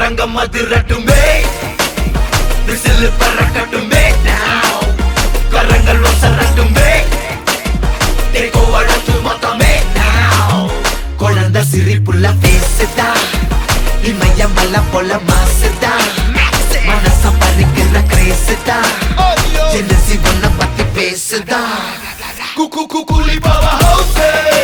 அரங்கம் அதிரட்டுமே whistle பறக்கட்டுமே now கரங்கள் ஒசரட்டுமே தேக்கோ வழக்கு மொத்தமே now குழந்தை சிரிப்புள்ள பேசுதா இமயம் மல்ல போல மாசுதா மனசம் பறிக்கிற கிரேசுதா ஜெனசி ஒன்ன பத்தி பேசுதா குலிபா